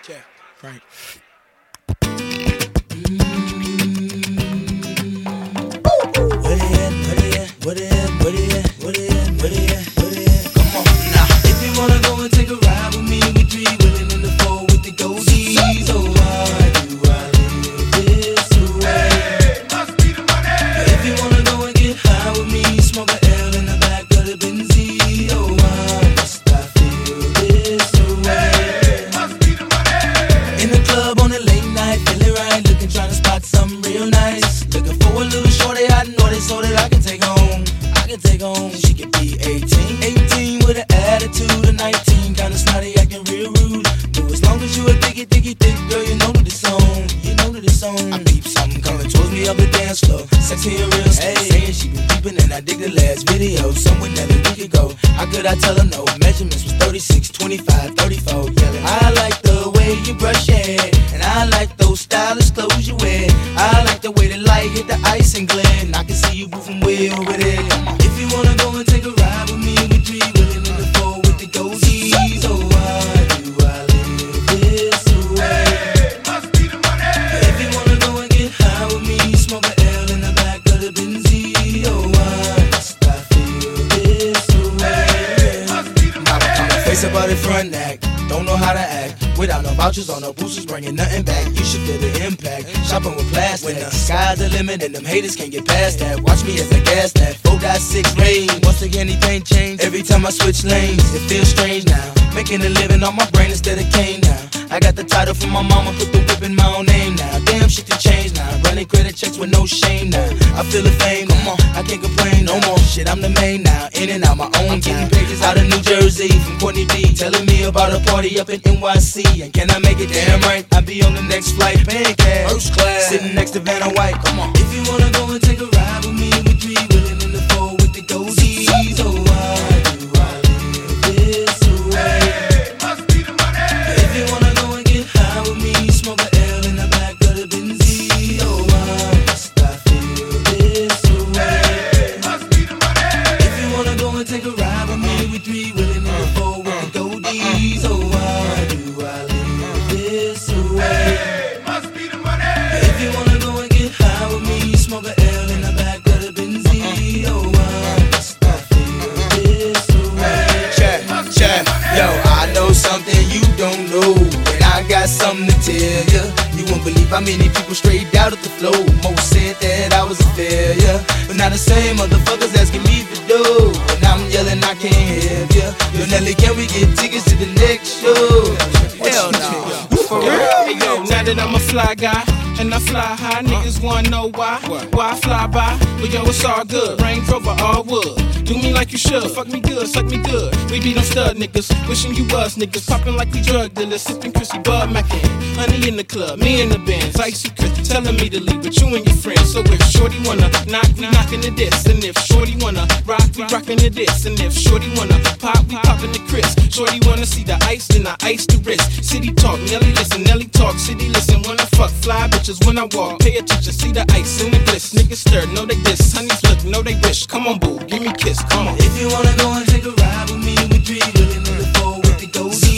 Yeah, right. Come on now. If you wanna go and take a ride with me, we three willing in the four with the goldies. Oh, why do I live this way? Hey, must be the money. If you wanna go and get high with me, smoke a L in the back of the Benzie. Oh, why must I feel this way? Hey, must be the money. In the club on a late night, feeling right, looking, trying to spot something real nice. Looking for a little shorty, I know it so that I can take home. She could be 18 with an attitude of 19, kinda snotty, acting real rude. But as long as you a thick girl, you know that it's on. I peep something coming towards me up the dance floor, sexy and real slow. Saying she been peeping and I dig the last video, somewhere that a week ago. How could I tell her no? Measurements was 36, 25, 34. Yelling, I like the way you brush your hair, and I like those stylish clothes you wear. I like the way the light hit the ice and glare, and I can see you moving way over there. If you wanna go and take a ride with me, we three willing in the four with the goldies. Oh, why do I live this way? Hey, must be the money. If you wanna go and get high with me, smoke a L in the back of the Benzie. Oh, why must I feel this way? Hey, must be the money. Face about it front act, don't know how to act. Without no vouchers or no boosters, bringing nothing back. You should feel the impact. Shopping with plastic. When the sky's the limit and them haters can't get past that. Watch me as I gas that 4.6 range. Once again, anything change. Every time I switch lanes, it feels strange now. Making a living on my brain instead of cane now. I got the title from my mama, put the whip in my own name now. Damn, shit can change now. Running credit checks with no shame now. I feel the fame, come on, I can't complain no more. Shit, I'm the main now, in and out my own. I'm getting pages out of New Jersey from Courtney B, telling me about a party up in NYC. And can I make it damn right? I'll be on the next flight, paying cash, first class, sitting next to Vanna White. Come on. If you wanna go and take a ride with me, we three willing in the four with the goldies. Oh, why do I live this way? Hey, must be the money. If you wanna go and get high with me, smoke a L in the back of the Benzie. Oh, why must I feel this way? Hey, must be the money. If you wanna go and take a ride with me, we three willing in the four with the goldies. Oh, why do I live this way? Hey, must be the money. If you wanna go and get high with me, smoke a L in the back of the Benzie. Oh, why must I feel this way? Check, yo, I know something you don't know, and I got something to tell ya. You won't believe how many people straight out of the flow. Most said that I was a failure, but now the same motherfuckers asking me for dough, and I'm yelling I can't help ya. Yo, Nelly, can we get tickets to the next show? Hell no. For real? Hey, yo, now that I'm a fly guy and I fly high, niggas wanna know why I fly by. But yo, it's all good, Range Rover, all wood. Do me like you should, fuck me good, suck me good. We be them stud niggas, wishing you was niggas. Popping like we drug dealers, sipping Chrissy Bud Mackin. Honey in the club, me in the Benz, Icy Chris telling me to leave with you and your friends. So if Shorty wanna knock, we knockin' the diss. And if Shorty wanna rock, we rockin' the diss. And if Shorty wanna pop, we poppin' the Chris. Shorty wanna see the ice, then I ice the wrist. City talk, Nelly listen, Nelly talk, city listen. Wanna fuck fly bitches when I walk. Pay attention, see the ice in the bliss. Niggas stir, know they diss. Honeys look, know they wish. Come on, boo, give me kiss, come on. If you wanna go and take a ride with me, we three willing in the four with the goldies.